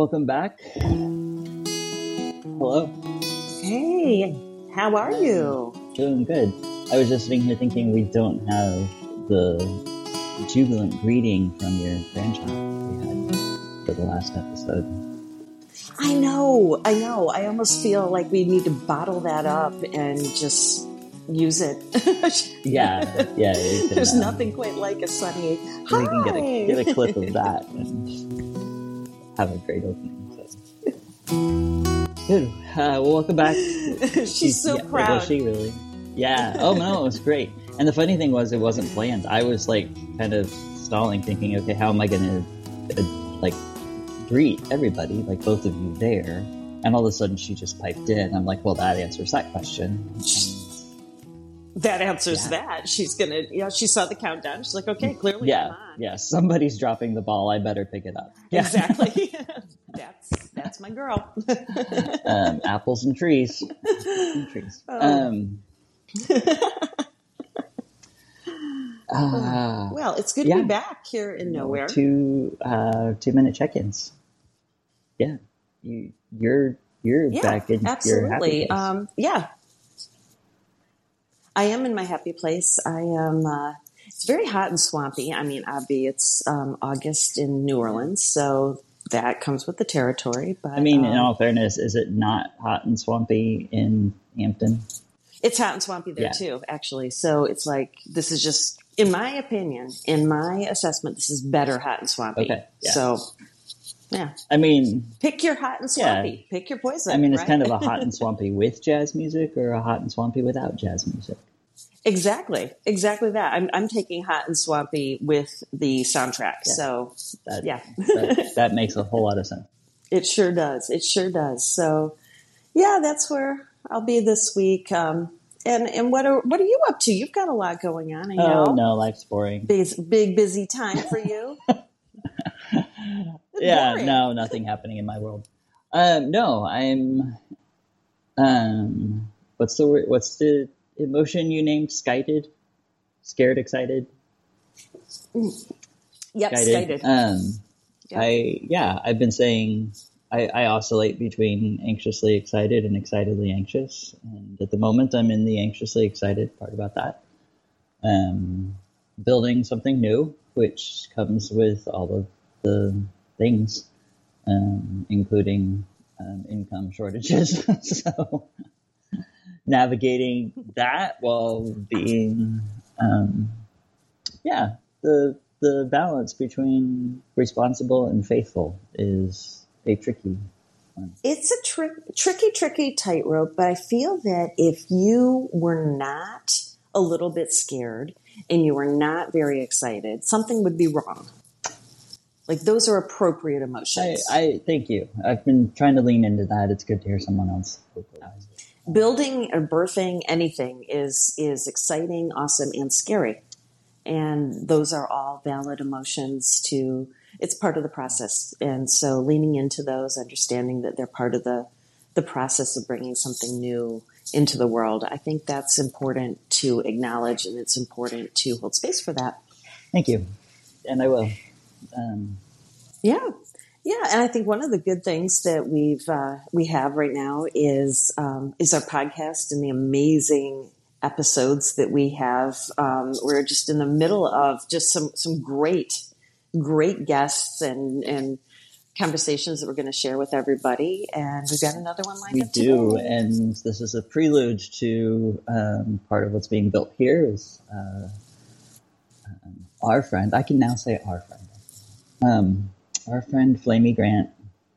welcome back. Hello. Hey, how are you? Doing good. I was just sitting here thinking we don't have the jubilant greeting from your grandchild we had for the last episode. I know. I almost feel like we need to bottle that up and just use it. Yeah. There's nothing quite like a sunny hi. We can get a clip of that and have a great opening. So. Good. Well, welcome back. She's so proud. Was she really? Yeah. Oh no, it was great. And the funny thing was, it wasn't planned. I was kind of stalling, thinking, okay, how am I going to greet everybody, both of you there? And all of a sudden, she just piped in. I'm like, well, that answers that question. That answers that. She's gonna, she saw the countdown. She's like, okay, clearly I'm on. Yeah, somebody's dropping the ball. I better pick it up. Yeah. Exactly. That's my girl. Apples and trees. Well, it's good to be back here in nowhere. 2-minute check-ins. Yeah, you're back in your happy place. I am in my happy place. I am. It's very hot and swampy. I mean, it's August in New Orleans, so that comes with the territory. But I mean, in all fairness, is it not hot and swampy in Hampton? It's hot and swampy there too, actually. So it's this is just, in my opinion, in my assessment, this is better hot and swampy. Okay. Yeah. So, yeah. I mean, pick your hot and swampy. Yeah. Pick your poison. I mean, it's kind of a hot and swampy with jazz music or a hot and swampy without jazz music. Exactly that. I'm taking hot and swampy with the soundtrack. Yeah. So, that makes a whole lot of sense. It sure does. So, yeah, that's where I'll be this week. And what are you up to? You've got a lot going on. I know. Oh no, life's boring. Big busy time for you. Yeah, boring. No, nothing happening in my world. No, I'm. What's the word? What's the emotion you named? Skited, scared, excited. Yep, skited. I've been saying. I oscillate between anxiously excited and excitedly anxious. And at the moment, I'm in the anxiously excited part about that. Building something new, which comes with all of the things, including income shortages. So navigating that while being, the balance between responsible and faithful is a tricky one. It's a tricky tightrope, but I feel that if you were not a little bit scared and you were not very excited, something would be wrong. Those are appropriate emotions. I thank you. I've been trying to lean into that. It's good to hear someone else. Building or birthing anything is exciting, awesome, and scary. And those are all valid emotions it's part of the process. And so leaning into those, understanding that they're part of the process of bringing something new into the world, I think that's important to acknowledge, and it's important to hold space for that. Thank you. And I will. Yeah. And I think one of the good things that we have right now is our podcast and the amazing episodes that we have. We're just in the middle of just some great guests and conversations that we're going to share with everybody. And we've got another one lined up. We do. And this is a prelude to part of what's being built here is our friend. I can now say our friend. Our friend Flamey Grant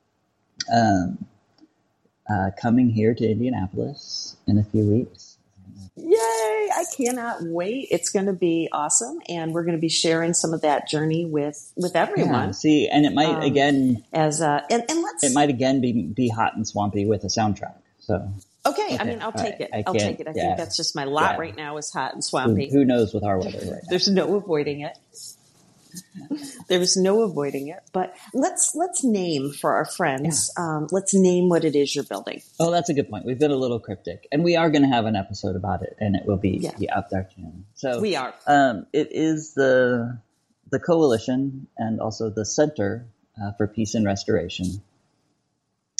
coming here to Indianapolis in a few weeks. Yay! I cannot wait. It's going to be awesome, and we're going to be sharing some of that journey with everyone. Yeah, see, and it might again it might again be hot and swampy with a soundtrack. So okay. I mean, I'll take it. I think that's just my lot right now is hot and swampy. Who knows with our weather right now? There's no avoiding it. There's no avoiding it. But let's name for our friends. Yeah. Let's name what it is you're building. Oh, that's a good point. We've been a little cryptic, and we are going to have an episode about it, and it will be out there soon. So we are. It is the coalition and also the Center for Peace and Restoration.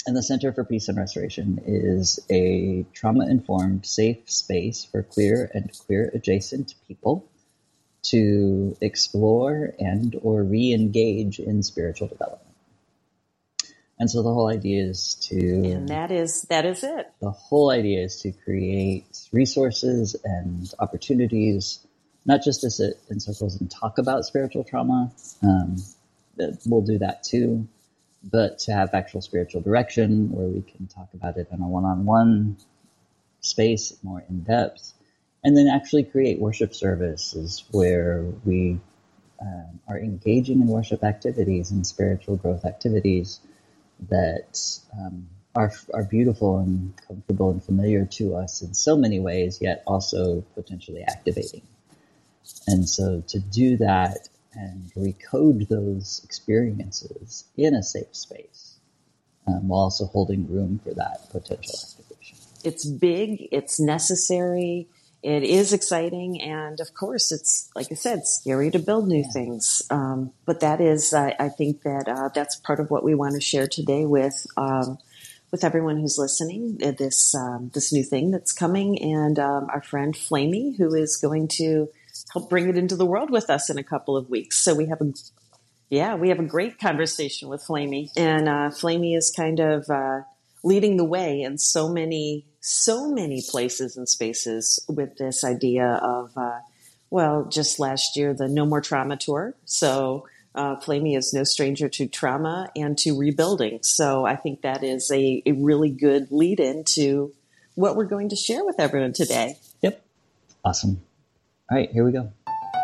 And the Center for Peace and Restoration is a trauma-informed, safe space for queer and queer-adjacent people to explore and or re-engage in spiritual development. And so the whole idea is to... And that is it. The whole idea is to create resources and opportunities, not just to sit in circles and talk about spiritual trauma, we'll do that too, but to have actual spiritual direction where we can talk about it in a one-on-one space, more in depth, and then actually create worship services where we are engaging in worship activities and spiritual growth activities that are beautiful and comfortable and familiar to us in so many ways, yet also potentially activating. And so to do that and recode those experiences in a safe space, while also holding room for that potential activation. It's big, it's necessary, it is exciting, and of course it's, like I said, scary to build new things. But that is, I think that that's part of what we want to share today with everyone who's listening, this new thing that's coming, and our friend Flamey, who is going to help bring it into the world with us in a couple of weeks. So we have a great conversation with Flamey, and Flamey is kind of leading the way in so many places and spaces with this idea of, just last year, the No More Trauma Tour. So Flamey is no stranger to trauma and to rebuilding. So I think that is a really good lead into what we're going to share with everyone today. Yep. Awesome. All right, here we go.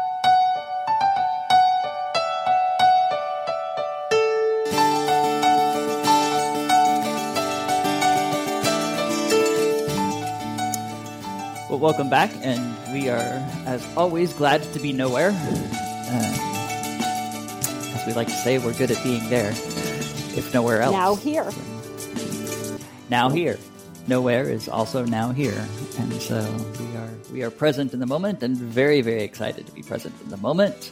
Well, welcome back, and we are, as always, glad to be nowhere. As we like to say, we're good at being there, if nowhere else. Now here. Now here. Nowhere is also now here. And so we are present in the moment, and very, very excited to be present in the moment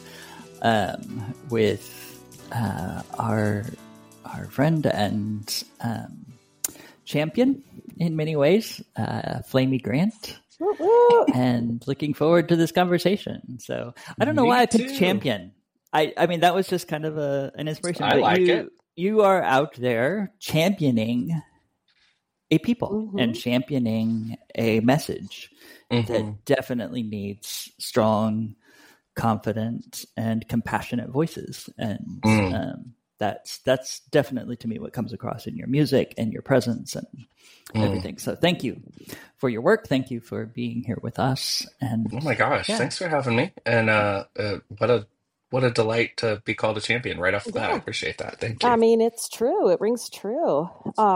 with our friend and champion in many ways, Flamey Grant. And looking forward to this conversation. So I don't know why I picked champion. I mean, that was just kind of an inspiration. I like it. You are out there championing a people and championing a message that definitely needs strong, confident, and compassionate voices. And that's definitely, to me, what comes across in your music and your presence and everything. So thank you for your work. Thank you for being here with us. And oh my gosh, thanks for having me. And what a delight to be called a champion right off the bat. I appreciate that. Thank you. I mean, it's true. It rings true.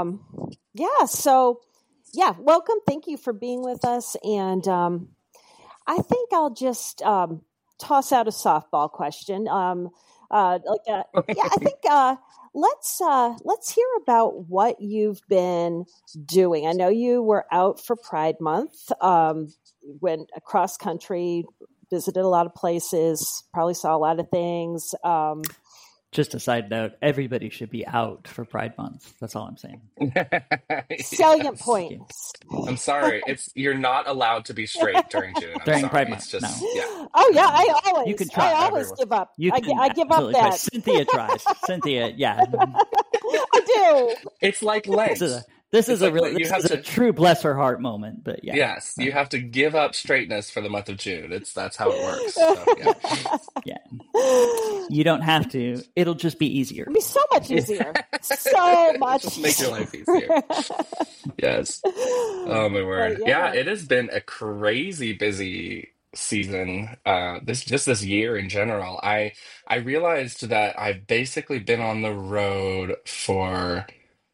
Welcome. Thank you for being with us. And I think I'll just toss out a softball question. I think let's hear about what you've been doing. I know you were out for Pride Month, went across country, visited a lot of places, probably saw a lot of things. Just a side note, everybody should be out for Pride Month. That's all I'm saying. Salient point. I'm sorry. You're not allowed to be straight during June. During Pride Month, just, no. Yeah. Oh, yeah, I always, you can try. I always give up. I give up try. that. Cynthia tries. Cynthia, yeah. I do. It's like Lent. This is a true bless her heart moment, but yeah. Yes, you have to give up straightness for the month of June. That's how it works. So, yeah. You don't have to. It'll just be easier. It'll be so much easier. So much. Just make your life easier. Yes. Oh my word. Yeah, it has been a crazy busy season. This year in general. I realized that I've basically been on the road for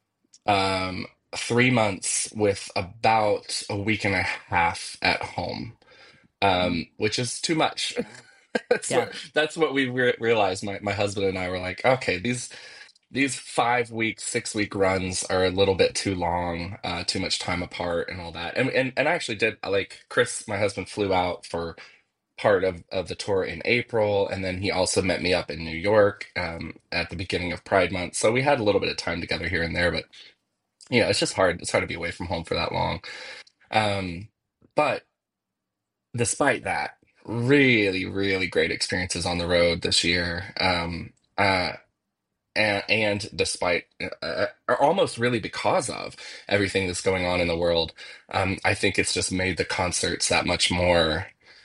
3 months with about a week and a half at home, which is too much. That's what we realized. My husband and I were like, okay, these 5 week, 6 week runs are a little bit too long, too much time apart and all that. And I actually did, like Chris, my husband, flew out for part of the tour in April, and then he also met me up in New York at the beginning of Pride Month. So we had a little bit of time together here and there, but it's just hard. It's hard to be away from home for that long. But despite that, really, really great experiences on the road this year. And despite, or almost really because of everything that's going on in the world, I think it's just made the concerts that much more.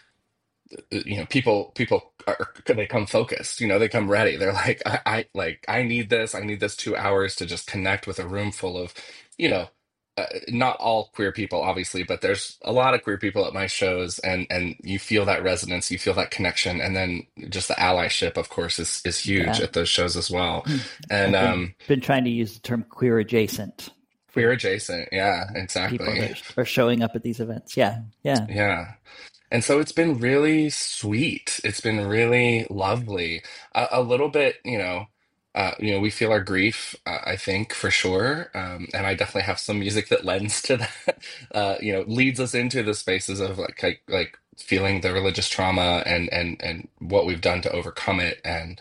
People they come focused. They come ready. They're like, I need this. I need this 2 hours to just connect with a room full of, you know. Not all queer people, obviously, but there's a lot of queer people at my shows, and you feel that resonance, you feel that connection, and then just the allyship, of course, is huge Yeah. at those shows as well. I've And been trying to use the term queer adjacent. queer adjacent, yeah, exactly. People that are showing up at these events. Yeah. And so it's been really sweet. It's been really lovely. A little bit, we feel our grief, I think, for sure. And I definitely have some music that lends to that, leads us into the spaces of like feeling the religious trauma and what we've done to overcome it. And,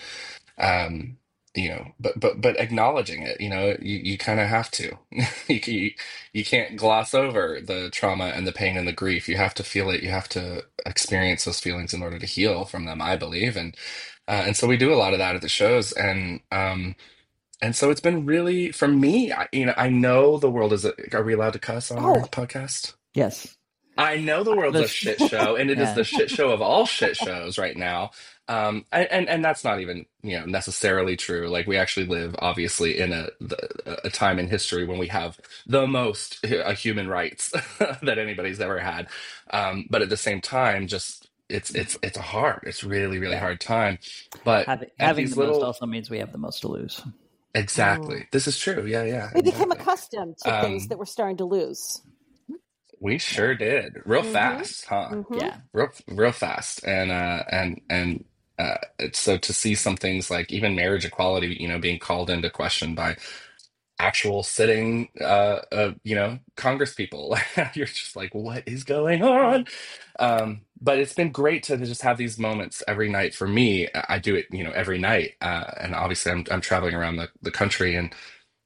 but acknowledging it, you kind of have to. You can't gloss over the trauma and the pain and the grief. You have to feel it. You have to experience those feelings in order to heal from them, I believe. And so we do a lot of that at the shows. And so it's been really, for me, I know the world are we allowed to cuss on our podcast? Yes. I know the world's a shit show, and it is the shit show of all shit shows right now. And that's not even, necessarily true. Like, we actually live, obviously, in a time in history when we have the most human rights that anybody's ever had. But at the same time, just it's it's really, really hard time. But having the most also means we have the most to lose. Exactly. This is true. Yeah. We became accustomed to things that we're starting to lose. We sure did, real fast, huh? Mm-hmm. Yeah, real fast, and so to see some things like even marriage equality, being called into question by actual sitting, Congress people, you're just like, what is going on? But it's been great to just have these moments every night. For me, I do it, every night, and obviously I'm traveling around the country, and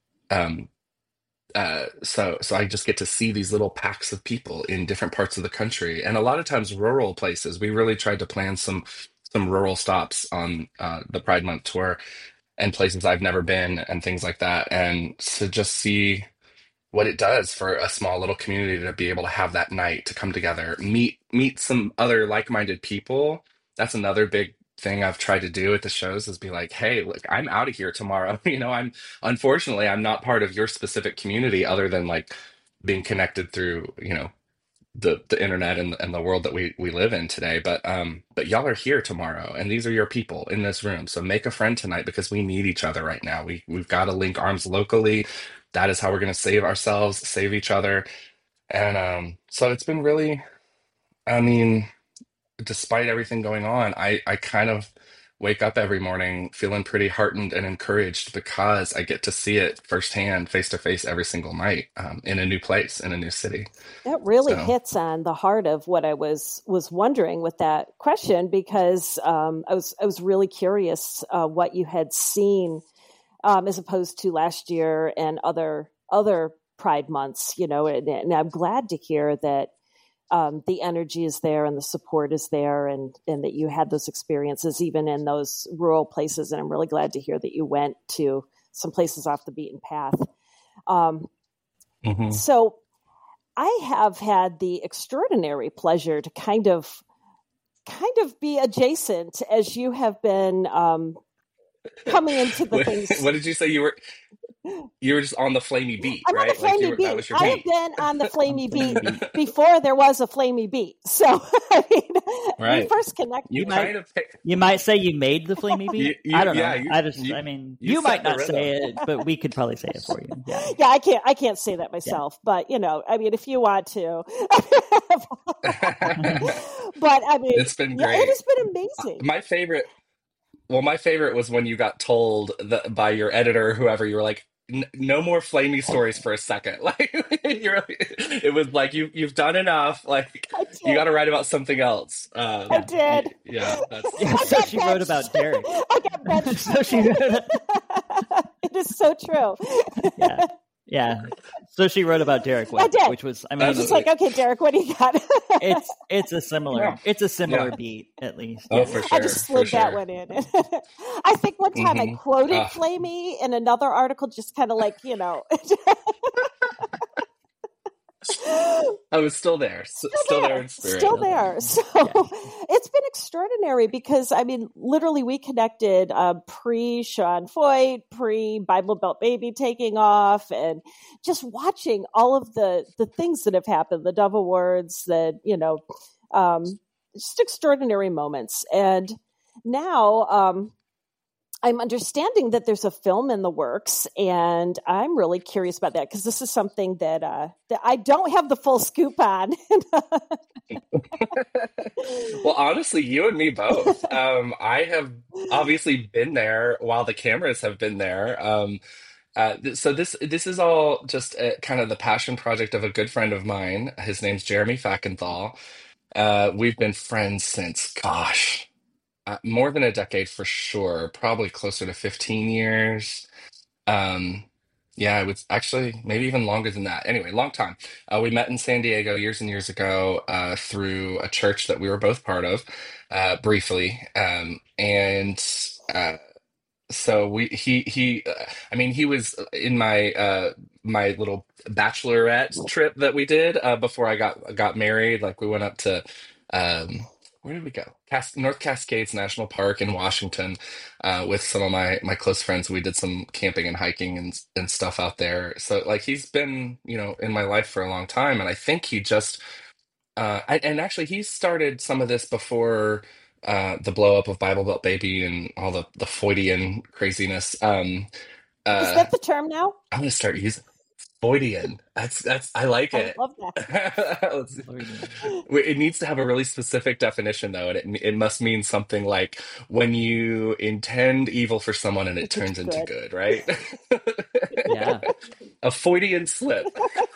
so I just get to see these little packs of people in different parts of the country, and a lot of times rural places. We really tried to plan some rural stops on the Pride Month tour, and places I've never been and things like that, and to just see what it does for a small little community to be able to have that night to come together, meet some other like-minded people. That's another big thing I've tried to do at the shows, is be like, hey, look, I'm out of here tomorrow. Unfortunately, I'm not part of your specific community other than like being connected through, the internet and the world that we live in today. But y'all are here tomorrow, and these are your people in this room. So make a friend tonight, because we need each other right now. We've got to link arms locally. That is how we're going to save ourselves, save each other. And so it's been really, despite everything going on, I kind of wake up every morning feeling pretty heartened and encouraged, because I get to see it firsthand, face to face, every single night, in a new place, in a new city. That really hits on the heart of what I was wondering with that question, because I was really curious what you had seen as opposed to last year and other Pride months, and I'm glad to hear that the energy is there and the support is there, and that you had those experiences even in those rural places. And I'm really glad to hear that you went to some places off the beaten path. So I have had the extraordinary pleasure to kind of be adjacent as you have been coming into the things. What did you say? You were just on the Flamey Beat, I'm right? on the Flamey Beat. That was your I beat. have been on the Flamey Beat before there was a Flamey Beat. So, right. We first connected. You might say you made the Flamey Beat. I don't know. You might not say it, but we could probably say it for you. Yeah, I can't say that myself, but if you want to. But it's been great. It has been amazing. My favorite was when you got told by your editor or whoever, you were like, no more flamey stories for a second. Like, it was like, you've done enough. Like, you got to write about something else. I did. Yeah. So she wrote about Derek. I got benched. So she wrote. It is so true. Yeah. Yeah. So she wrote about Derek I Webb, did. which was, I I mean, was just like, okay, Derek, what do you got? it's a similar beat at least. Oh, Yeah. for sure. I just slid that one in. I think one time I quoted Flamey in another article, just kind of like, I was still there. Still there in spirit. Still there. So it's been extraordinary because, I mean, literally we connected pre-Sean Foyt, pre-Bible Belt Baby taking off, and just watching all of the things that have happened, the Dove Awards, just extraordinary moments. And now I'm understanding that there's a film in the works, and I'm really curious about that because this is something that I don't have the full scoop on. Well, honestly, you and me both. I have obviously been there while the cameras have been there. So this is all just kind of the passion project of a good friend of mine. His name's Jeremy Fackenthal. We've been friends since, gosh. More than a decade for sure, probably closer to 15 years. Um, yeah, it was actually maybe even longer than that. Anyway, long time. We met in San Diego years and years ago through a church that we were both part of briefly. And so I mean, he was in my little bachelorette trip that we did before I got married. Like we went up to where did we go? North Cascades National Park in Washington with some of my close friends. We did some camping and hiking and stuff out there. So like he's been, in my life for a long time, and I think he just and actually, he started some of this before the blow up of Bible Belt Baby and all the Freudian craziness. Is that the term now? I'm going to start using Freudian. That's I like it. I love that. It needs to have a really specific definition, though, and it must mean something like when you intend evil for someone and it turns into good, right? Yeah, a Freudian slip.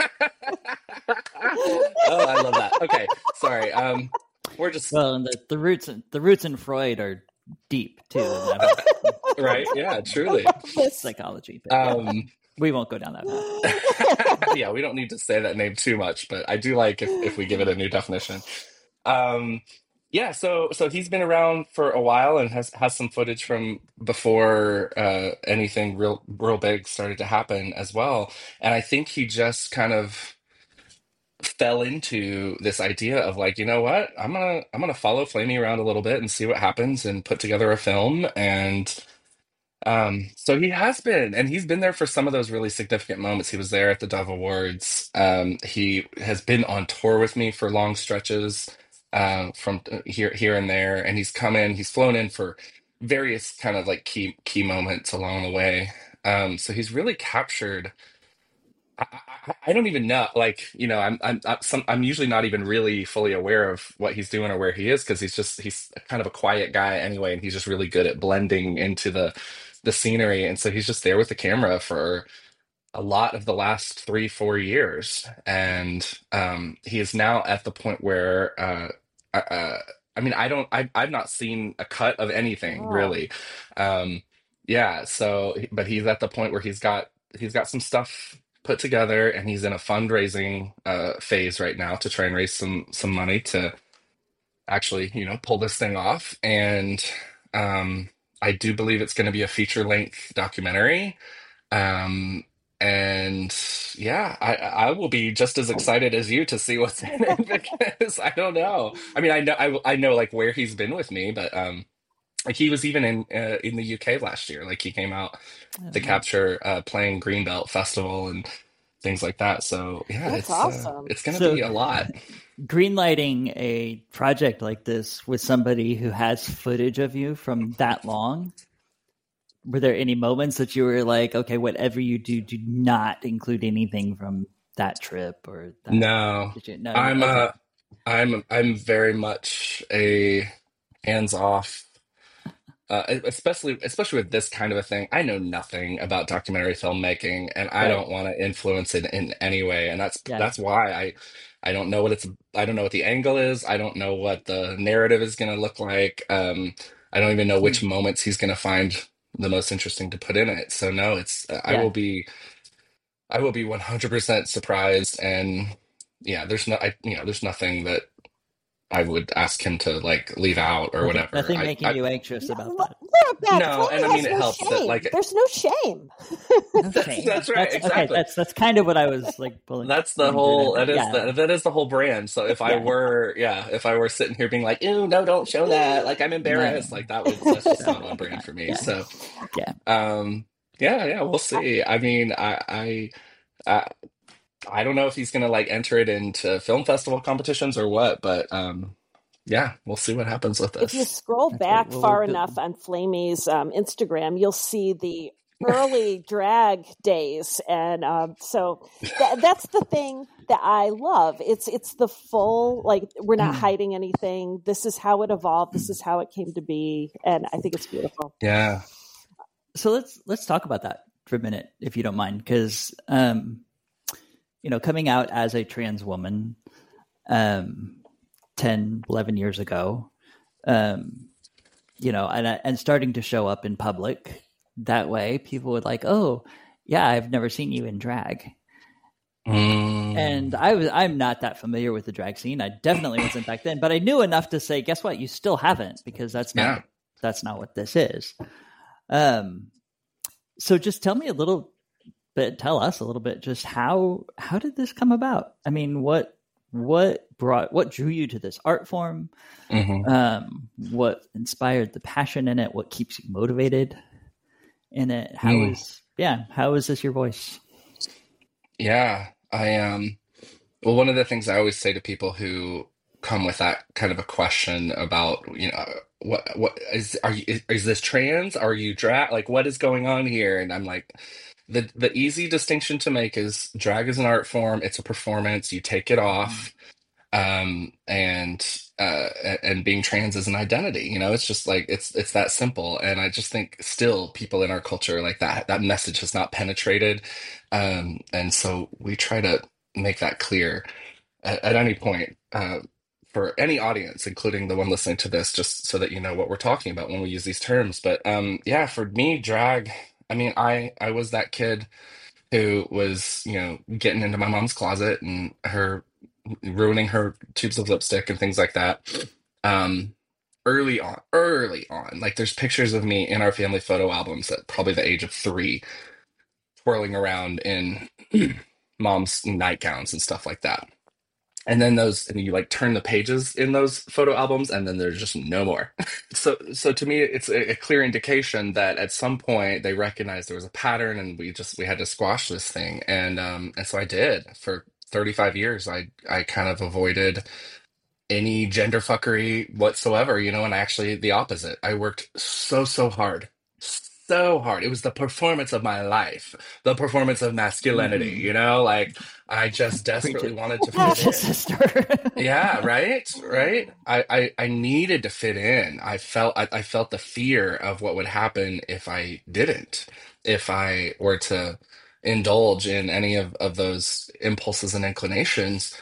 Oh, I love that. Okay, sorry. We're just the roots in Freud are deep too. Right? Yeah, truly. Psychology. But, we won't go down that path. Yeah, we don't need to say that name too much, but I do like if we give it a new definition. Yeah, so he's been around for a while and has some footage from before anything real big started to happen as well. And I think he just kind of fell into this idea of like, you know what? I'm gonna follow Flamey around a little bit and see what happens and put together a film. And so he has been, and he's been there for some of those really significant moments. He was there at the Dove Awards. He has been on tour with me for long stretches, from here and there, and he's flown in for various kind of like key moments along the way. So he's really captured. I don't even know. Like, I'm usually not even really fully aware of what he's doing or where he is because he's kind of a quiet guy anyway, and he's just really good at blending into the scenery. And so he's just there with the camera for a lot of the last 3-4 years, and he is now at the point where I mean, I've not seen a cut of anything really. Yeah. So, but he's at the point where he's got some stuff put together, and he's in a fundraising phase right now to try and raise some money to actually, pull this thing off. And I do believe it's going to be a feature-length documentary. And yeah, I will be just as excited as you to see what's in it because I don't know. I mean, I know like where he's been with me, but like he was even in the UK last year. Like he came out to capture playing Greenbelt Festival and things like that. So yeah, That's awesome. It's going to be a lot. Greenlighting a project like this with somebody who has footage of you from that long. Were there any moments that you were like, okay, whatever you do not include anything from that trip or that? No. I'm very much a hands-off, especially with this kind of a thing. I know nothing about documentary filmmaking, and I don't want to influence it in any way. And that's why I don't know I don't know what the angle is. I don't know what the narrative is going to look like. I don't even know which moments he's going to find the most interesting to put in it. So no, I will be I will be 100% surprised. And yeah, there's nothing that I would ask him to like leave out or whatever. Nothing making you anxious about that. Beth, No, and I Flamey mean has it no helps that shame. like There's no shame. No shame. that's right, exactly. Okay, that's kind of what I was like pulling. That's the whole Yeah. that is the whole brand. So if I were sitting here being like, ew, no, don't show that, like I'm embarrassed, No. like that's just not on brand for me. Yeah. So Yeah. yeah, we'll see. I mean, I I don't know if he's gonna like enter it into film festival competitions or what, but yeah, we'll see what happens with If you this. scroll That's back right. Well, far enough on Flamey's Instagram, you'll see the early drag days, and so that's the thing that I love. It's the full, like, we're not hiding anything. This is how it evolved. This is how it came to be, and I think it's beautiful. Yeah. So let's talk about that for a minute, if you don't mind, because coming out as a trans woman 10, 11 years ago, and starting to show up in public that way, people would like, oh, yeah, I've never seen you in drag. And I'm not that familiar with the drag scene. I definitely wasn't back then, but I knew enough to say, guess what? You still haven't, because that's not what this is. So just tell us a little bit, just how did this come about? I mean, what drew you to this art form? Mm-hmm. What inspired the passion in it? What keeps you motivated in it? How is this your voice? Yeah, well, one of the things I always say to people who come with that kind of a question about, what is this trans? Are you drag? Like, what is going on here? And I'm like, the easy distinction to make is drag is an art form. It's a performance. You take it off. And being trans is an identity, it's just like it's that simple. And I just think still people in our culture, like that message has not penetrated, and so we try to make that clear at any point, for any audience, including the one listening to this, just so that you know what we're talking about when we use these terms. But yeah, for me, drag, I mean, I was that kid who was, getting into my mom's closet and her ruining her tubes of lipstick and things like that. Early on, like there's pictures of me in our family photo albums at probably the age of 3, twirling around in mom's nightgowns and stuff like that. And then you like turn the pages in those photo albums, and then there's just no more. So to me, it's a clear indication that at some point they recognized there was a pattern, and we had to squash this thing. And so I did. For 35 years. I kind of avoided any gender fuckery whatsoever, and actually the opposite. I worked so hard. So hard. It was the performance of my life, the performance of masculinity, like I just desperately wanted to fit in. Sister. Yeah, right. I needed to fit in. I felt the fear of what would happen if I didn't, if I were to indulge in any of those impulses and inclinations,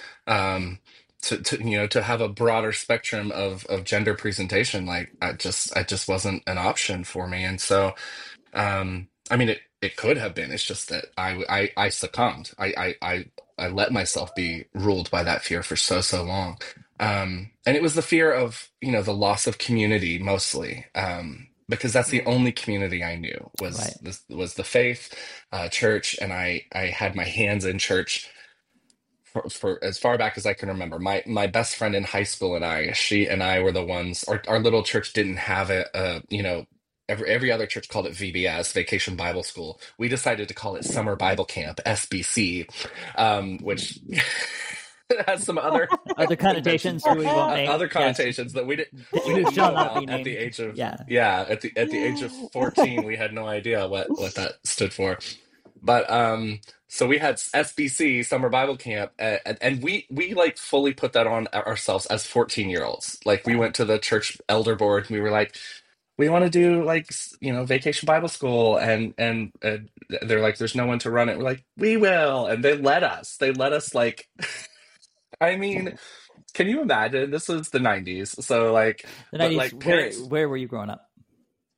to have a broader spectrum of gender presentation. Like I just wasn't an option for me. And so I mean, it could have been. It's just that I succumbed. I let myself be ruled by that fear for so long. And it was the fear of, the loss of community mostly. Because that's the only community I knew was the faith, church, and I had my hands in church for as far back as I can remember. My best friend in high school she and I were the ones. Our little church didn't have every other church called it VBS, Vacation Bible School. We decided to call it Summer Bible Camp, SBC, which has some other connotations we won't name. Other connotations that we didn't shall know not be about at named. the age of at the age of 14. We had no idea what that stood for. But so we had SBC, Summer Bible Camp, and we like fully put that on ourselves as 14-year-olds. Like we went to the church elder board and we were like, we want to do like, Vacation Bible School, and they're like, there's no one to run it. We're like, we will, and they let us like, I mean, can you imagine? This was the 90s, so like, the 90s. But like parents, where were you growing up?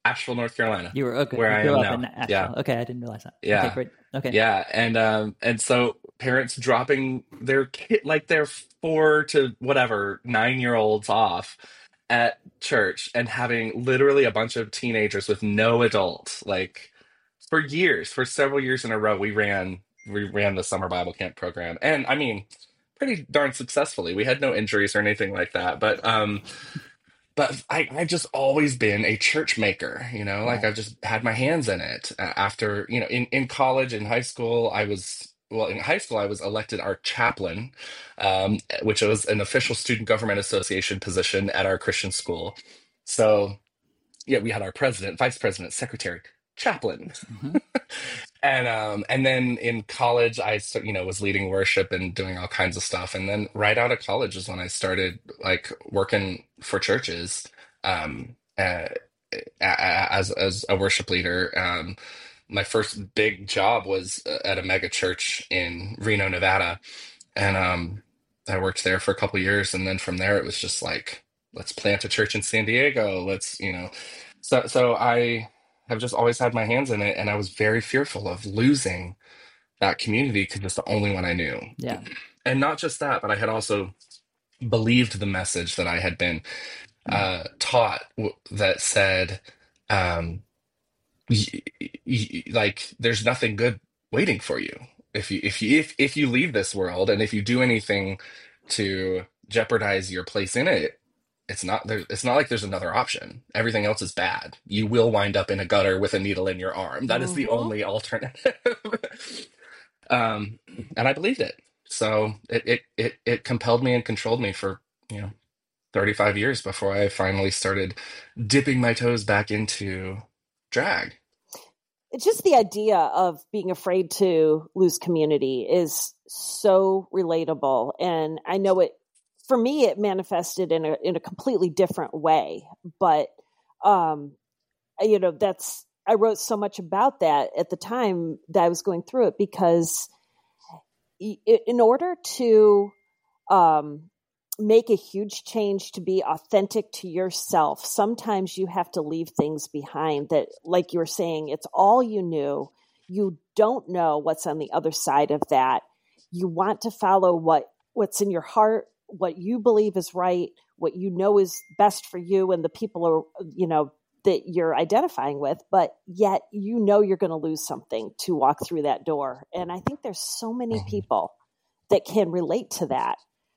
Asheville, North Carolina, You were okay. where You I grew am up in now. Yeah. Asheville. Okay, I didn't realize that. Okay, Yeah. great. Okay. Yeah. And so parents dropping their kid, like their 4 to whatever 9-year olds off at church and having literally a bunch of teenagers with no adults. Like for years, for several years in a row, we ran the summer Bible camp program. And I mean, pretty darn successfully. We had no injuries or anything like that. But I've just always been a church maker, like Right. I've just had my hands in it. After, in college and high school, in high school, I was elected our chaplain, which was an official student government association position at our Christian school. So, yeah, we had our president, vice president, secretary, chaplain. Hmm. And then in college, was leading worship and doing all kinds of stuff. And then right out of college is when I started like working for churches, as a worship leader. My first big job was at a mega church in Reno, Nevada, and I worked there for a couple years. And then from there, it was just like, let's plant a church in San Diego. So I have just always had my hands in it, and I was very fearful of losing that community because it's the only one I knew. Yeah. And not just that, but I had also believed the message that I had been taught that said, um, like, there's nothing good waiting for you if you leave this world, and if you do anything to jeopardize your place in it. It's not there. It's not like there's another option. Everything else is bad. You will wind up in a gutter with a needle in your arm. That is the Mm-hmm. only alternative. Um, and I believed it. So it compelled me and controlled me for, 35 years before I finally started dipping my toes back into drag. It's just the idea of being afraid to lose community is so relatable. And I know it, for me, it manifested in a completely different way. But, I wrote so much about that at the time that I was going through it, because in order to make a huge change, to be authentic to yourself, sometimes you have to leave things behind that, like you were saying, it's all you knew. You don't know what's on the other side of that. You want to follow what's in your heart, what you believe is right, what you know is best for you and the people are, that you're identifying with, but yet you're going to lose something to walk through that door. And I think there's so many people that can relate to that.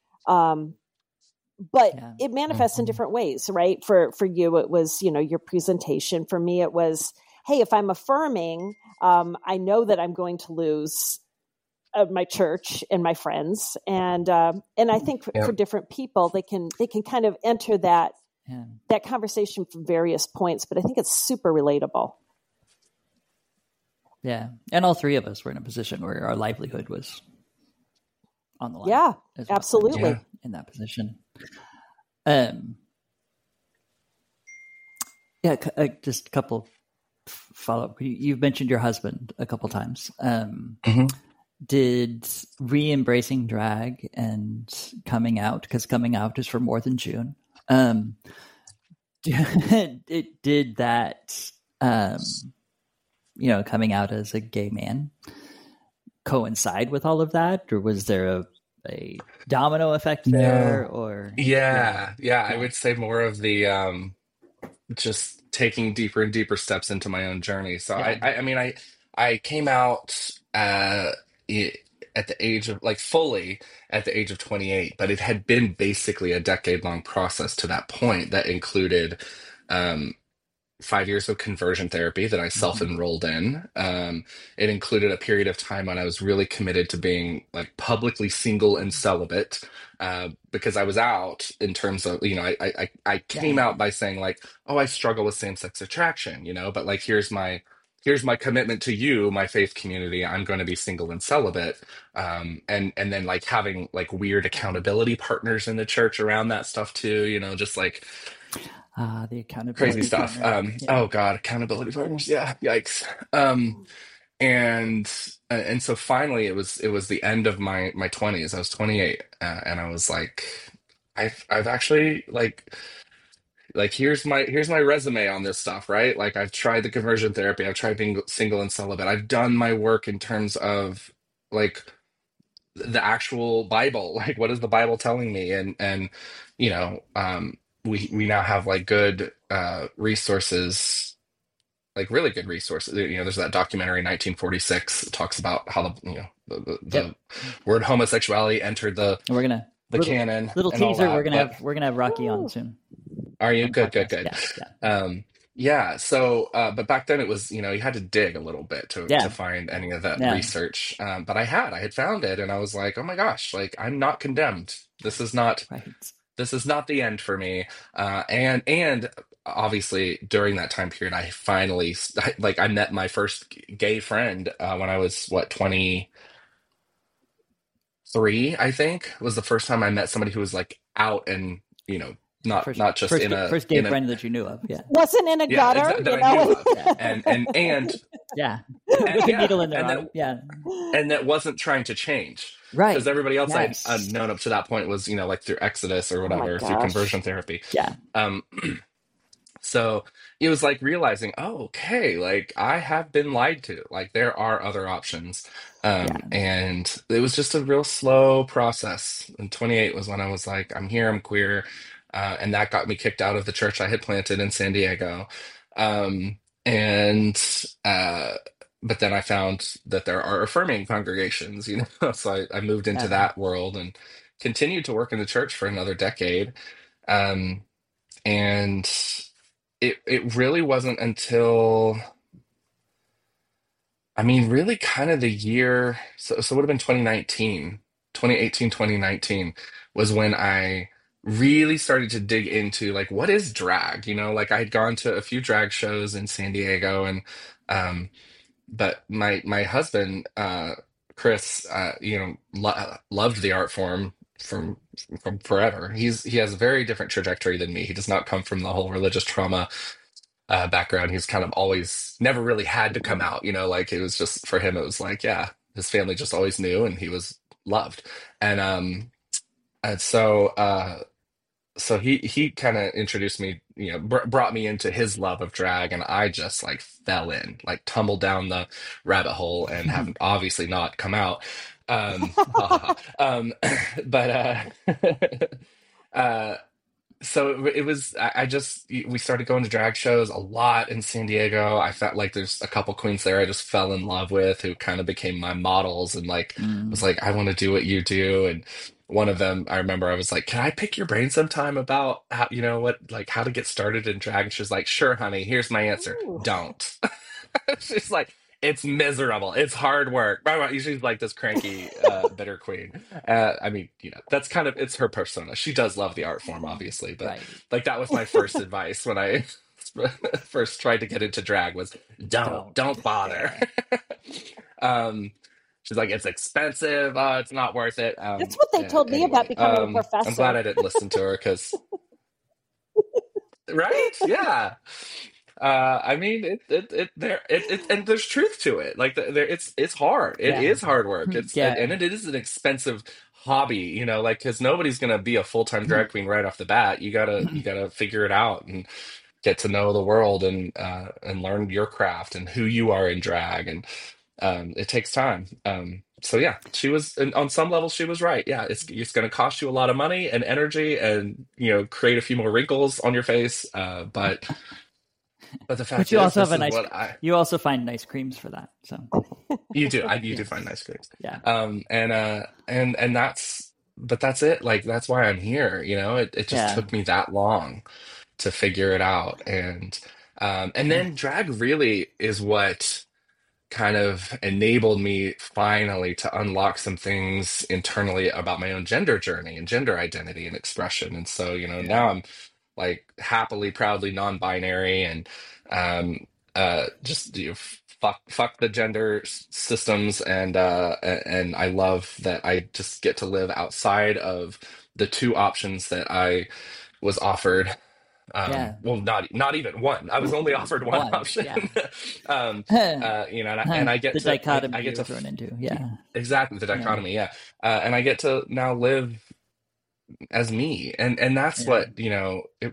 But it manifests in different ways, right? For you, it was, your presentation. For me, it was, hey, if I'm affirming, I know that I'm going to lose my church and my friends. And I think for different people, they can kind of enter that conversation from various points, but I think it's super relatable. Yeah. And all three of us were in a position where our livelihood was on the line. Yeah, well. absolutely. In that position. Just a couple follow-up. You've mentioned your husband a couple times. Did re-embracing drag and coming out, because coming out is for more than June, did that, coming out as a gay man coincide with all of that, or was there a domino effect there? Or I would say more of the just taking deeper and deeper steps into my own journey. So I came out at the age of, like, fully at the age of 28, but it had been basically a decade-long process to that point that included 5 years of conversion therapy that I self-enrolled in. It included a period of time when I was really committed to being, like, publicly single and celibate, because I was out in terms of, I came out by saying, like, oh, I struggle with same-sex attraction, but, like, here's my commitment to you, my faith community. I'm going to be single and celibate. And then, like, having, like, weird accountability partners in the church around that stuff too, just like the accountability crazy stuff. Oh God, accountability partners. Yeah. Yikes. And so finally it was the end of my 20s. I was 28. And I was like, I've actually, like, like here's my resume on this stuff, right? Like I've tried the conversion therapy, I've tried being single and celibate, I've done my work in terms of like the actual Bible, like what is the Bible telling me? And you know, we now have like good resources, like really good resources. You know, there's that documentary 1946 that talks about how the word homosexuality entered the And we're gonna canon. Little and all teaser. that, We're gonna have Rocky on soon. are you good? Yeah. Yeah. So, but back then it was, you know, you had to dig a little bit to find any of that research. But I had found it, and I was like, oh my gosh, like I'm not condemned. This is not the end for me. And obviously during that time period, I finally I met my first gay friend when I was 23, I think was the first time I met somebody who was like out and, you know, not just first gay friend that you knew of, wasn't in a gutter, that I knew of. and needle in their arm. And that wasn't trying to change, right? Because everybody else I'd known up to that point was, you know, like through Exodus or whatever, through conversion therapy. So it was like realizing, oh, okay, like I have been lied to. Like there are other options. And it was just a real slow process. And 28 was when I was like, I'm here, I'm queer. And that got me kicked out of the church I had planted in San Diego. But then I found that there are affirming congregations, you know, so I moved into that world and continued to work in the church for another decade. And it really wasn't until, I mean, really kind of the year, so it would have been 2018, 2019 was when I really started to dig into like, what is drag? You know, like I had gone to a few drag shows in San Diego and, but my husband, Chris, you know, loved the art form from forever. He has a very different trajectory than me. He does not come from the whole religious trauma background. He's kind of always never really had to come out, you know, like it was just for him, it was like, yeah, his family just always knew and he was loved. And so he kind of introduced me, you know, brought me into his love of drag, and I just like fell in, like tumbled down the rabbit hole and have obviously not come out. But so it was, we started going to drag shows a lot in San Diego. I felt like there's a couple queens there I just fell in love with who kind of became my models and like was like, I want to do what you do. And one of them, I remember I was like, can I pick your brain sometime about how, you know, what, like how to get started in drag? And she's like, sure, honey, here's my answer. Don't. She's like, it's miserable. It's hard work. She's like this cranky, bitter queen. I mean, you know, that's kind of, it's her persona. She does love the art form, obviously, but like that was my first advice when I first tried to get into drag was don't bother. She's like, it's expensive. It's not worth it. That's what they told me about becoming a professor. I'm glad I didn't listen to her because, right? Yeah. I mean, and there's truth to it. Like it's hard. It is hard work. And it is an expensive hobby, you know, like, cause nobody's going to be a full-time drag queen right off the bat. You gotta figure it out and get to know the world and learn your craft and who you are in drag. And, it takes time. So yeah, she was, and on some level she was right. Yeah. It's going to cost you a lot of money and energy and, you know, create a few more wrinkles on your face. But the fact you also have you also find nice creams for that. So you do. You do find nice creams. Yeah. And that's it. Like, that's why I'm here. You know, it just took me that long to figure it out. And then drag really is what kind of enabled me finally to unlock some things internally about my own gender journey and gender identity and expression. And so, you know, now I'm like happily, proudly non-binary and just, you know, fuck the gender systems, and I love that I just get to live outside of the two options that I was offered. Well, not even one. I was only offered one option. Yeah. You know, and I get the to dichotomy I get to thrown into. Exactly, the dichotomy. Yeah. And I get to now live as me, and that's what, you know,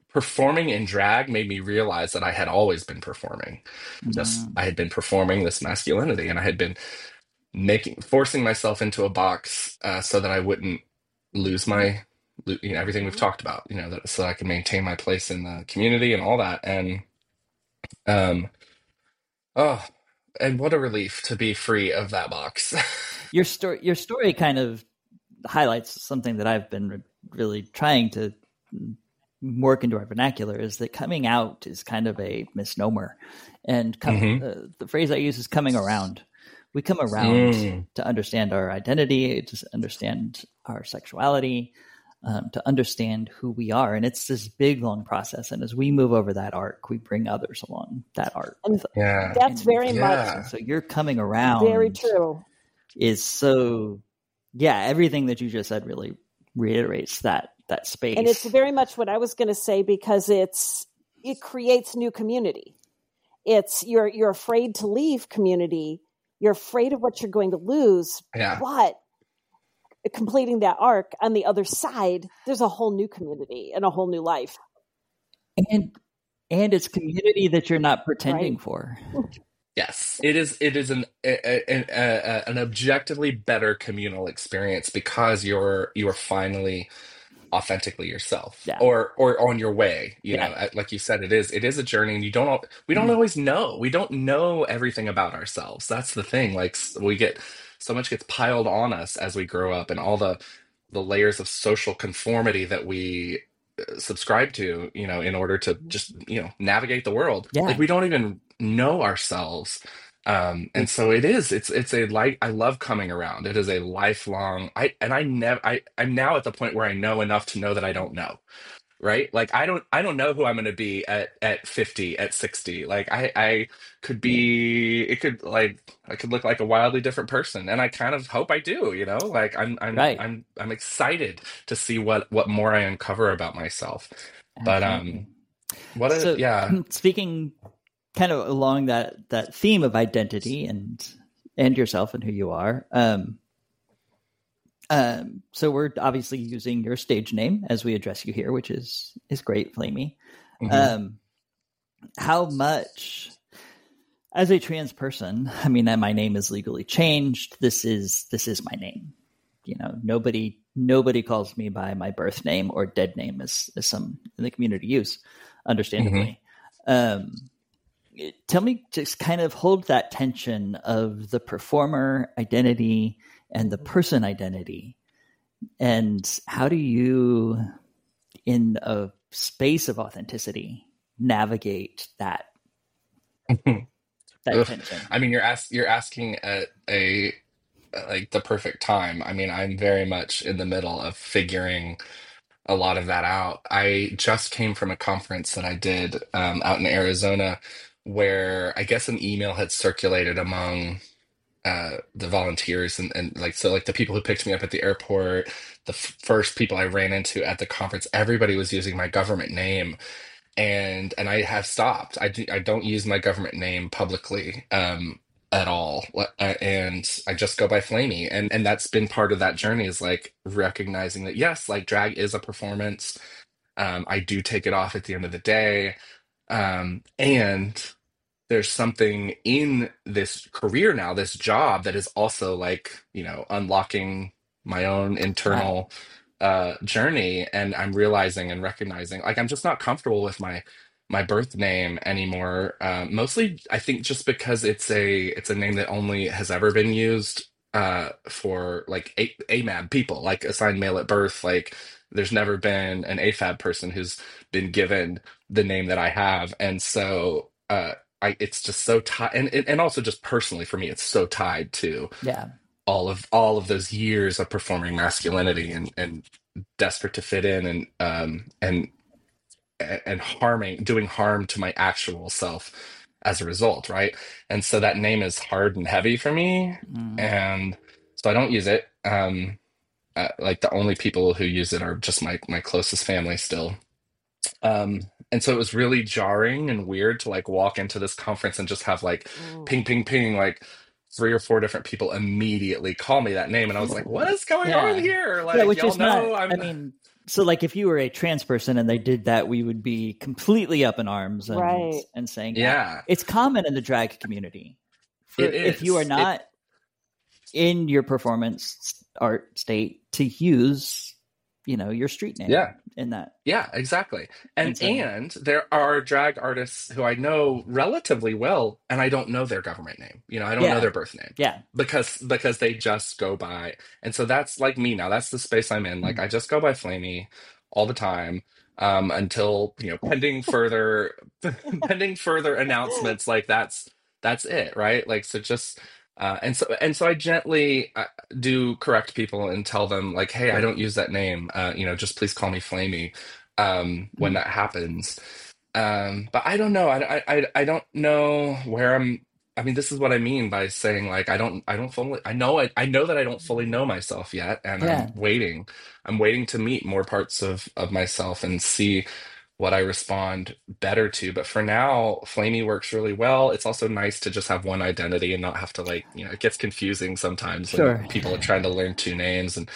performing in drag made me realize that I had always been performing. I had been performing this masculinity, and I had been forcing myself into a box so that I wouldn't lose everything we've talked about, so I can maintain my place in the community and all that. And um, oh, and what a relief to be free of that box. Your story kind of highlights something that I've been really trying to work into our vernacular, is that coming out is kind of a misnomer, and the phrase I use is coming around. We come around to understand our identity, to understand our sexuality, to understand who we are. And it's this big, long process. And as we move over that arc, we bring others along that arc. And that's very much. So you're coming around. Very true. Is so, everything that you just said really reiterates that space. And it's very much what I was going to say, because it creates new community. It's you're afraid to leave community. You're afraid of what you're going to lose, but completing that arc on the other side, there's a whole new community and a whole new life. And it's community that you're not pretending for. Yes, it is an objectively better communal experience, because you're finally authentically yourself, or on your way. You know, like you said, it is a journey, and we don't always know. We don't know everything about ourselves. That's the thing. Like, so much gets piled on us as we grow up, and all the layers of social conformity that we subscribe to, in order to just, navigate the world. Like, we don't even know ourselves. And so I love coming around. It is a lifelong, I'm now at the point where I know enough to know that I don't know, right? Like, I don't know who I'm going to be at 50, at 60. Like, I could be, I could look like a wildly different person. And I kind of hope I do, like I'm excited to see what more I uncover about myself. But, speaking kind of along that theme of identity and yourself and who you are. So we're obviously using your stage name as we address you here, which is great, Flamey. How much, as a trans person, I mean, my name is legally changed. This is my name. Nobody calls me by my birth name or dead name, as some in the community use, understandably. Tell me, just kind of hold that tension of the performer identity and the person identity. And how do you, in a space of authenticity, navigate that tension? I mean, you're asking at the perfect time. I mean, I'm very much in the middle of figuring a lot of that out. I just came from a conference that I did out in Arizona, where I guess an email had circulated among the volunteers and the people who picked me up at the airport, the first people I ran into at the conference. Everybody was using my government name, and I have stopped. I don't use my government name publicly at all, and I just go by Flamey, and that's been part of that journey, is like recognizing that, yes, like, drag is a performance. I do take it off at the end of the day. And there's something in this career now, this job, that is also like, unlocking my own internal journey. And I'm realizing and recognizing, like, I'm just not comfortable with my birth name anymore. Mostly, I think, just because it's a name that only has ever been used for like AMAB people, like assigned male at birth. Like, there's never been an AFAB person who's been given the name that I have. And so it's just so tied, and also just personally for me, it's so tied to all of those years of performing masculinity and desperate to fit in, and doing harm to my actual self as a result, right? And so that name is hard and heavy for me, and so I don't use it. Like, the only people who use it are just my closest family still. And so it was really jarring and weird to, like, walk into this conference and just have, like, ping, ping, ping, like 3 or 4 different people immediately call me that name. And I was like, what is going on here? Like, which y'all is know not, I mean, So, like, if you were a trans person and they did that, we would be completely up in arms and saying, Yeah, it's common in the drag community. it is. If you are not in your performance art state to use, your street name in that. Yeah, exactly. And there are drag artists who I know relatively well, and I don't know their government name. I don't know their birth name. Yeah. Because they just go by. And so that's like me now. That's the space I'm in. Like I just go by Flamey all the time. Until, pending further announcements, like that's it, right? Like so just and so I gently do correct people and tell them like, hey, I don't use that name. Just please call me Flamey when that happens. But I don't know. I don't know where I'm. I mean, this is what I mean by saying like I don't fully. I know that I don't fully know myself yet, and I'm waiting. I'm waiting to meet more parts of myself and see what I respond better to. But for now, Flamey works really well. It's also nice to just have one identity and not have to like, it gets confusing sometimes when people are trying to learn two names. And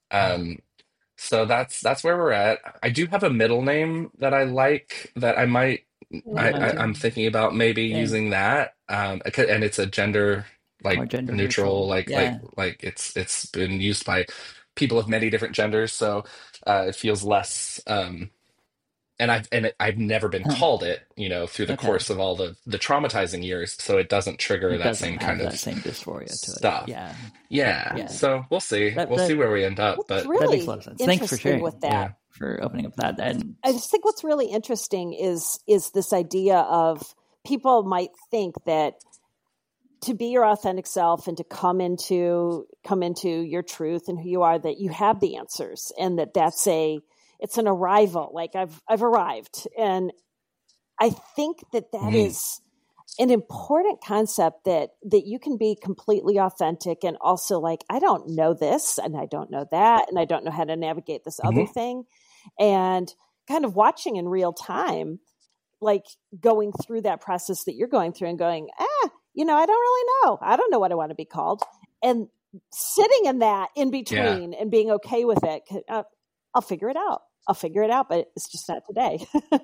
so that's where we're at. I do have a middle name that I like that I might I'm thinking about maybe using that. And it's a gender neutral, like it's been used by people of many different genders, so it feels less and I've never been called it, through the course of all the traumatizing years, so it doesn't trigger that same kind of same dysphoria to stuff. it. Yeah. So we'll see. We'll see where we end up. But really that makes a lot of sense. Thanks for sharing with that. For opening up that. And I just think what's really interesting is this idea of people might think that to be your authentic self and to come into your truth and who you are, that you have the answers, and it's an arrival. Like I've arrived. And I think that is an important concept, that you can be completely authentic and also like, I don't know this and I don't know that, and I don't know how to navigate this other thing. And kind of watching in real time, like going through that process that you're going through and going, I don't really know. I don't know what I want to be called. And sitting in that in between and being okay with it. I'll figure it out. But it's just not today.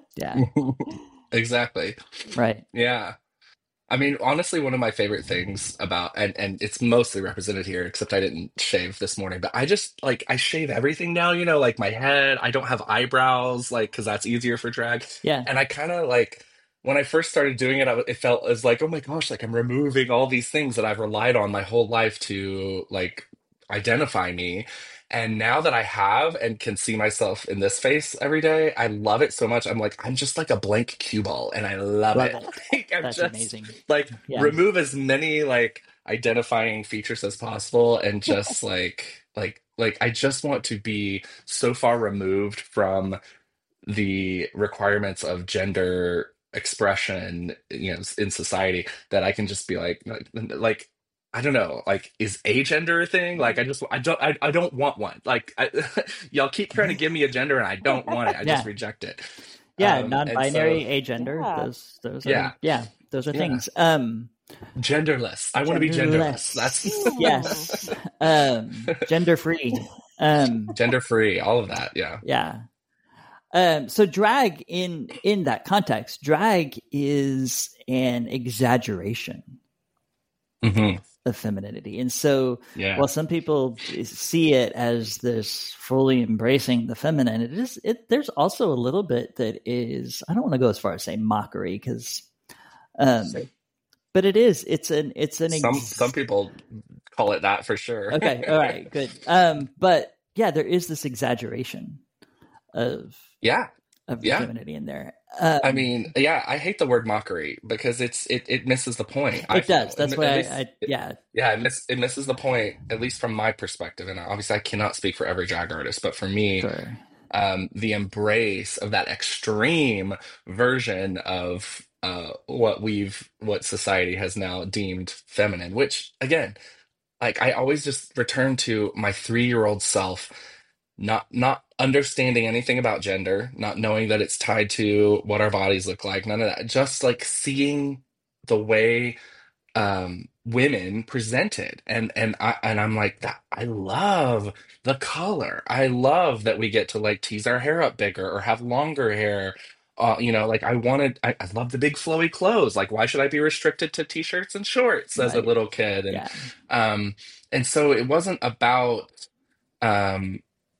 Exactly. Right. Yeah. I mean, honestly, one of my favorite things about, and it's mostly represented here, except I didn't shave this morning, but I just I shave everything now, like my head. I don't have eyebrows, because that's easier for drag. Yeah. And I kind of when I first started doing it, it felt as like, oh my gosh, I'm removing all these things that I've relied on my whole life to identify me. And now that I have and can see myself in this face every day, I love it so much. I'm just like a blank cue ball, and I love it. That's amazing. Remove as many identifying features as possible, and just I just want to be so far removed from the requirements of gender expression, in society, that I can just be like I don't know, is agender a thing? I don't want one. Y'all keep trying to give me a gender and I don't want it. I just reject it. Non-binary, agender. Those are things. Genderless. I want to be genderless. That's yes. Gender-free. Gender-free, all of that, yeah. Yeah. So drag in that context, drag is an exaggeration of femininity. And so while some people see it as this fully embracing the feminine, there's also a little bit that is, I don't want to go as far as say mockery, because but some people call it that for sure. Okay. All right, good. But yeah, there is this exaggeration of femininity in there. I mean, I hate the word mockery because it misses the point. It does. That's why it misses the point, at least from my perspective. And obviously I cannot speak for every drag artist, but for me, the embrace of that extreme version of what society has now deemed feminine, which again, I always just return to my 3-year-old self, not understanding anything about gender, not knowing that it's tied to what our bodies look like, none of that. Just seeing the way women presented, and I'm like, that I love the color. I love that we get to like tease our hair up bigger or have longer hair. Like I love the big flowy clothes. Like, why should I be restricted to t-shirts and shorts as a Right. little kid? Yeah. Um, and so it wasn't about, um,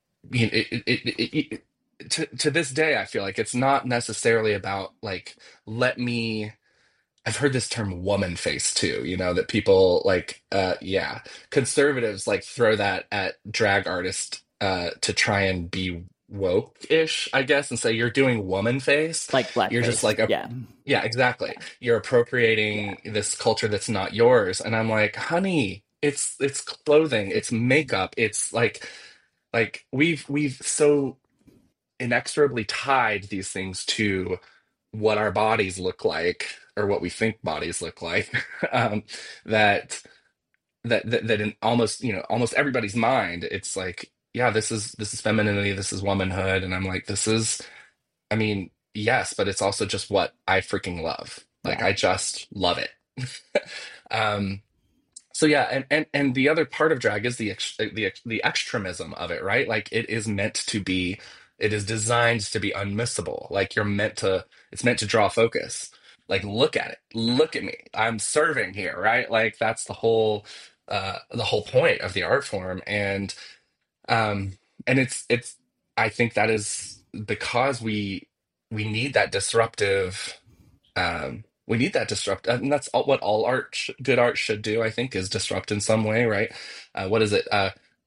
to this day, I feel like it's not necessarily about like, let me. I've heard this term woman face too, that people like, yeah, conservatives like throw that at drag artists to try and be woke-ish, I guess, and say you're doing woman face. Like You're just blackface. like a, Yeah. yeah, exactly. You're Yeah. appropriating this culture that's not yours. And I'm like, honey, it's clothing, it's makeup, it's like we've so inexorably tied these things to what our bodies look like or what we think bodies look like, um, that that in almost everybody's mind it's like, yeah, this is femininity, this is womanhood, and I'm like, this is, I mean, yes, but it's also just what I freaking love. Like, Yeah. I just love it. um so yeah, and the other part of drag is the extremism of it, right? Like, it is designed to be unmissable. Like, it's meant to draw focus. Like, look at it, look at me, I'm serving here, right? Like, that's the whole point of the art form, um, and it's I think that is because we need that disruptive. We need that disrupt, and that's what all good art should do. I think is disrupt in some way, right? What is it?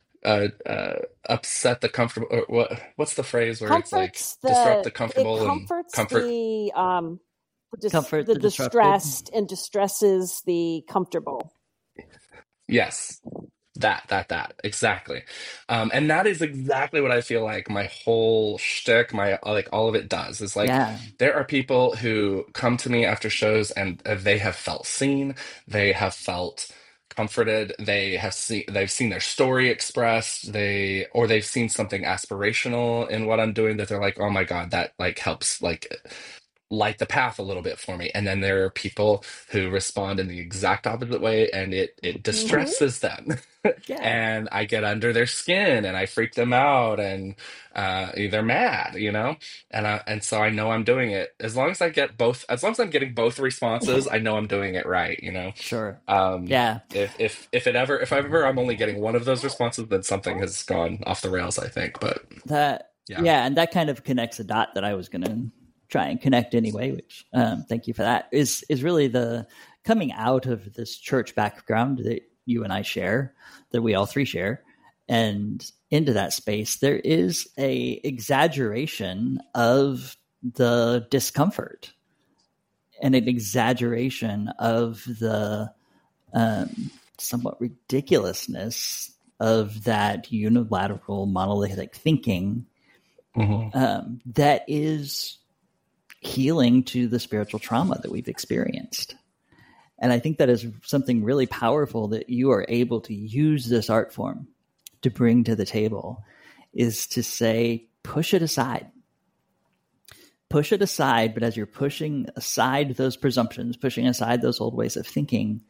Upset the comfortable. Or what's the phrase where it's like Comforts disrupt the it comfortable and comforts comfort? Comfort the the disrupted. distressed and distresses the comfortable. Yes. That exactly, and that is exactly what I feel like my whole shtick, my like all of it does is like, Yeah. there are people who come to me after shows and they have felt seen, they have felt comforted, they've seen their story expressed, they've seen something aspirational in what I'm doing that they're like, oh my God, that like helps like light the path a little bit for me. And then there are people who respond in the exact opposite way, and it Mhm. distresses them. Yeah. And I get under their skin and I freak them out, and they're mad, and so I know I'm doing it. As long as I'm getting both responses, I know I'm doing it right, Sure. um Yeah. if ever I'm only getting one of those responses, then something has gone off the rails, I think. But Yeah, and that kind of connects a dot that I was going to try and connect anyway, which thank you for that, is really the coming out of this church background that you and I share, that we all three share, and into that space. There is a exaggeration of the discomfort and an exaggeration of the somewhat ridiculousness of that unilateral monolithic thinking that is healing to the spiritual trauma that we've experienced. And I think that is something really powerful that you are able to use this art form to bring to the table, is to say, push it aside. Push it aside, but as you're pushing aside those presumptions, pushing aside those old ways of thinking,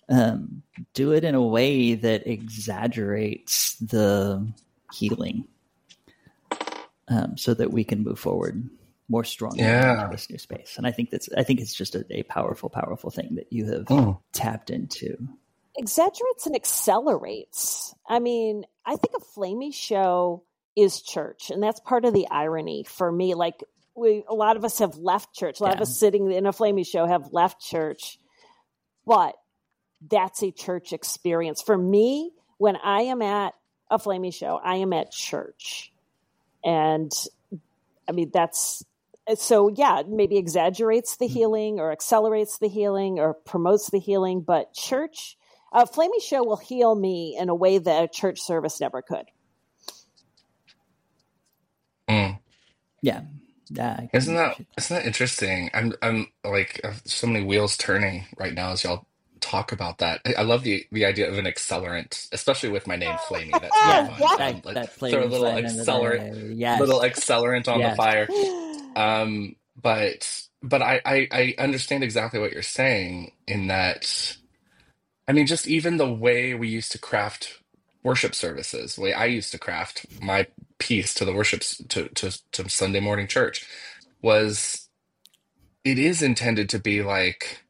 do it in a way that exaggerates the healing, so that we can move forward more strongly into this new space. And I think it's just a powerful, powerful thing that you have tapped into. Exaggerates and accelerates. I mean, I think a Flamey show is church, and that's part of the irony for me. Like, a lot of us have left church. A lot of us sitting in a Flamey show have left church, but that's a church experience. For me, when I am at a Flamey show, I am at church. And I mean, maybe exaggerates the healing or accelerates the healing or promotes the healing, but church, a Flamey show will heal me in a way that a church service never could. Yeah. Isn't that interesting? I'm like, so many wheels turning right now as y'all talk about that. I love the idea of an accelerant, especially with my name Flamey. That's fun. That throw a little accelerant on the fire. But I understand exactly what you're saying, in that I mean, just even the way we used to craft worship services, the way I used to craft my piece to the to Sunday morning church was, it is intended to be like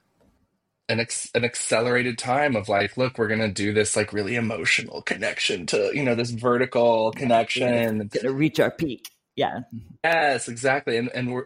an accelerated time of like, look, we're gonna do this like really emotional connection to, this vertical connection. Gonna reach our peak. Yeah. Yes, exactly.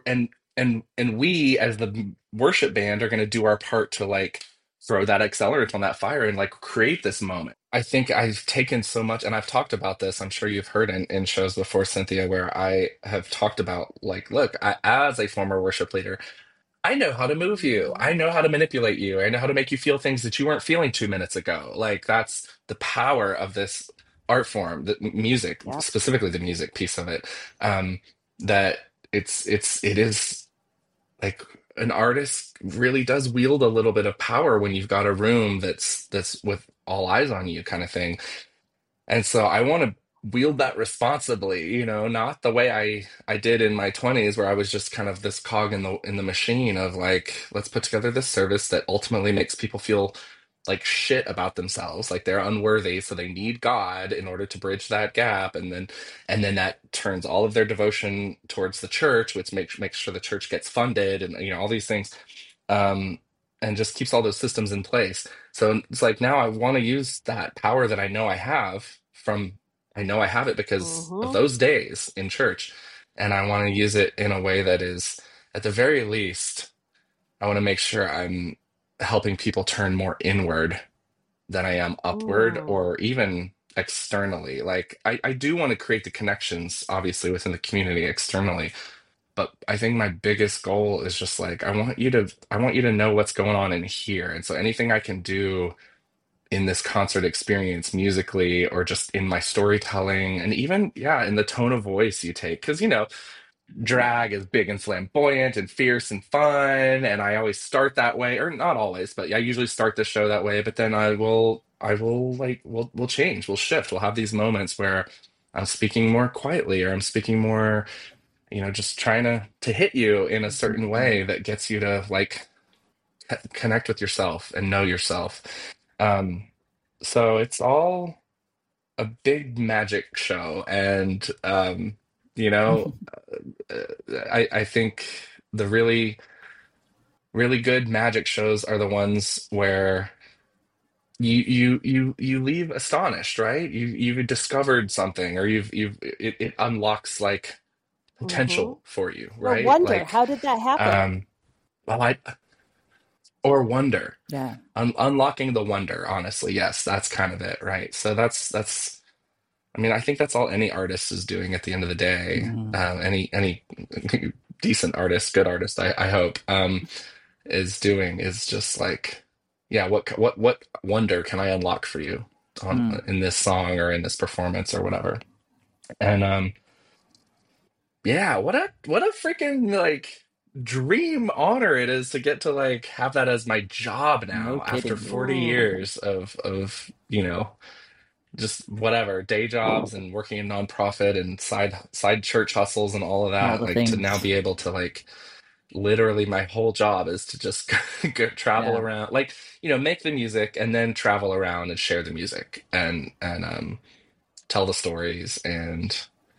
And we as the worship band are gonna do our part to like throw that accelerant on that fire and like create this moment. I think I've taken so much, and I've talked about this, I'm sure you've heard in shows before, Cynthia, where I have talked about like, look, as a former worship leader, I know how to move you. I know how to manipulate you. I know how to make you feel things that you weren't feeling 2 minutes ago. Like that's the power of this art form, the music, Yep. specifically the music piece of it. That it is like an artist really does wield a little bit of power when you've got a room that's with all eyes on you kind of thing. And so I want to wield that responsibly, not the way I did in my 20s, where I was just kind of this cog in the machine of like, let's put together this service that ultimately makes people feel like shit about themselves, like they're unworthy, so they need God in order to bridge that gap, and then that turns all of their devotion towards the church, which makes sure the church gets funded, and all these things, and just keeps all those systems in place. So it's like, now I want to use that power that I know I have it because of those days in church, and I want to use it in a way that is, at the very least, I want to make sure I'm helping people turn more inward than I am upward, or even externally. Like I do want to create the connections, obviously, within the community externally, but I think my biggest goal is just like, I want you to know what's going on in here. And so anything I can do in this concert experience musically, or just in my storytelling, and even in the tone of voice you take, because drag is big and flamboyant and fierce and fun, and I always start that way, or not always, but I usually start the show that way. But then we'll change, we'll shift, we'll have these moments where I'm speaking more quietly, or I'm speaking more, just trying to hit you in a certain way that gets you to like connect with yourself and know yourself. So it's all a big magic show, and I think the really, really good magic shows are the ones where you leave astonished, right? You've discovered something, or it unlocks like potential for you, right? Well, wonder, like, how did that happen? Or wonder. Yeah. Unlocking the wonder, honestly. Yes, that's kind of it, right? So that's I mean, I think that's all any artist is doing at the end of the day. Any decent artist, good artist, I hope, is doing, is just like, what wonder can I unlock for you in this song, or in this performance, or whatever. And what a freaking like dream honor it is to get to like have that as my job now, after 40 years of just whatever day jobs and working in nonprofit and side church hustles and all of that, like things. To now be able to like, literally my whole job is to just go travel around, like, make the music and then travel around and share the music and tell the stories. And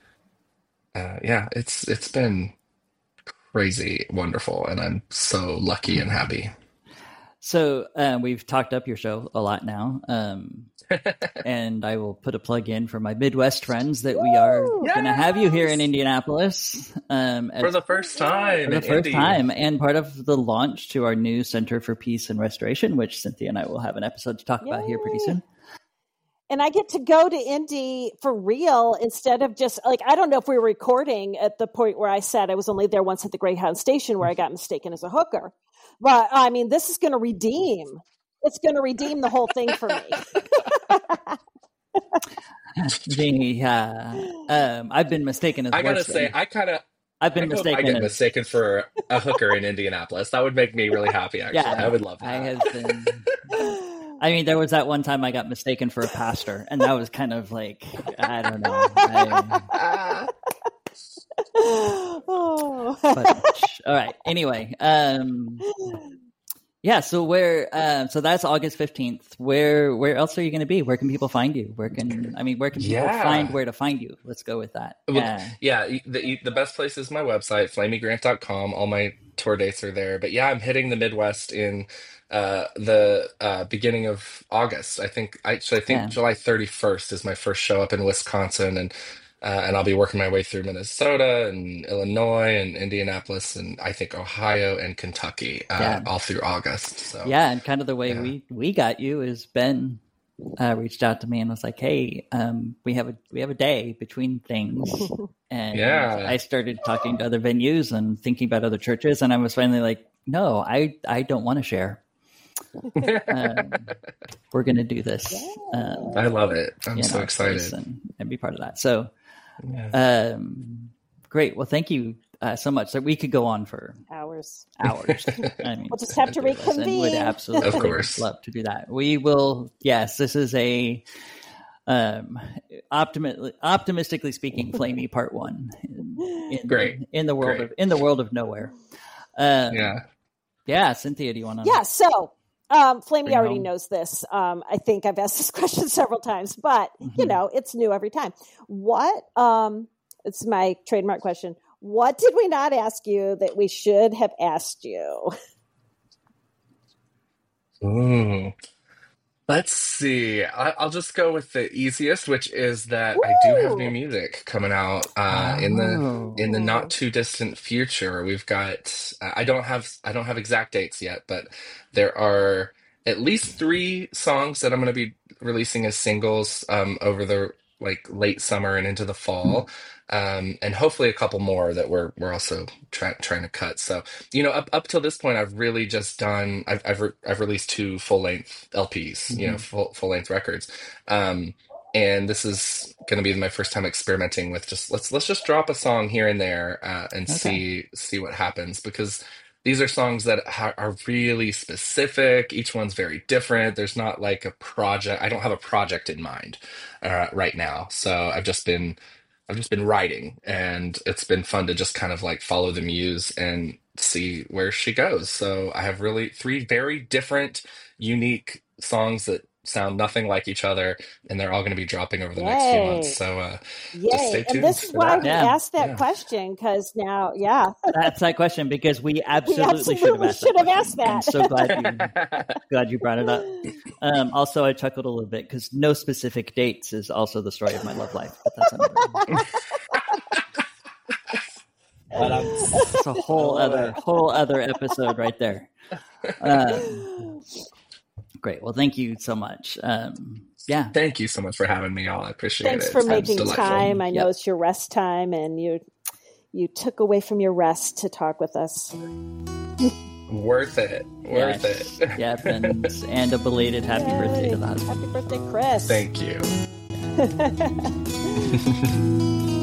it's been crazy wonderful, and I'm so lucky and happy. So we've talked up your show a lot now, and I will put a plug in for my Midwest friends that we are going to have you here in Indianapolis for the first time. For the first time, and part of the launch to our new Center for Peace and Restoration, which Cynthia and I will have an episode to talk about here pretty soon. And I get to go to Indy for real, instead of just like, I don't know if we were recording at the point where I said I was only there once at the Greyhound station, where I got mistaken as a hooker. But I mean, this is going to redeem. It's going to redeem the whole thing for me. I've been mistaken as. I gotta say, I've been mistaken. I get mistaken for a hooker in Indianapolis. That would make me really happy. Actually, I would love that. I have been. I mean, there was that one time I got mistaken for a pastor, and that was kind of like, I don't know. But, all right. Anyway, Yeah. So so that's August 15th. Where else are you going to be? Where can people find you? Where can people find where to find you? Let's go with that. The best place is my website, flameygrant.com. All my tour dates are there. But yeah, I'm hitting the Midwest in the beginning of August. I think July 31st is my first show up in Wisconsin, and I'll be working my way through Minnesota and Illinois and Indianapolis and I think Ohio and Kentucky all through August. So and kind of the way we got you is Ben reached out to me and was like, "Hey, we have a day between things," and I started talking to other venues and thinking about other churches, and I was finally like, "No, I don't want to share. We're going to do this." I love it. I'm so excited and be part of that. So. Great. Well, thank you so much. So we could go on for hours. I mean, we'll just have to reconvene. Would absolutely, of course, love to do that. We will. Yes, this is a optimistically speaking, Flamey Part 1. Great in the world of nowhere. Cynthia, do you want to? Yeah. So. Flamey already knows this. I think I've asked this question several times, but it's new every time. What, it's my trademark question. What did we not ask you that we should have asked you? Let's see. I'll just go with the easiest, which is that I do have new music coming out in the not too distant future. We've got I don't have exact dates yet, but there are at least 3 songs that I'm going to be releasing as singles over the late summer and into the fall. And hopefully a couple more that we're also trying to cut. So, up till this point, I've really just done, I've released 2 full-length LPs, full length records. And this is going to be my first time experimenting with let's just drop a song here and there and see what happens, because these are songs that are really specific. Each one's very different. There's not like a project. I don't have a project in mind right now. So I've just been writing, and it's been fun to just kind of follow the muse and see where she goes. So I have really 3 very different, unique songs that sound nothing like each other, and they're all going to be dropping over the next few months. So just stay tuned. And this is why we asked that question, because now, that's that question, because we absolutely should have asked that. I'm so glad you brought it up. Also, I chuckled a little bit because no specific dates is also the story of my love life, but that's another one. It's a whole other episode right there. Great. Well, thank you so much. Thank you so much for having me, y'all. I appreciate it. Thanks for making time. I know it's your rest time, and you took away from your rest to talk with us. Worth it. Yep, and a belated happy birthday to the husband. Happy birthday, Chris. Thank you.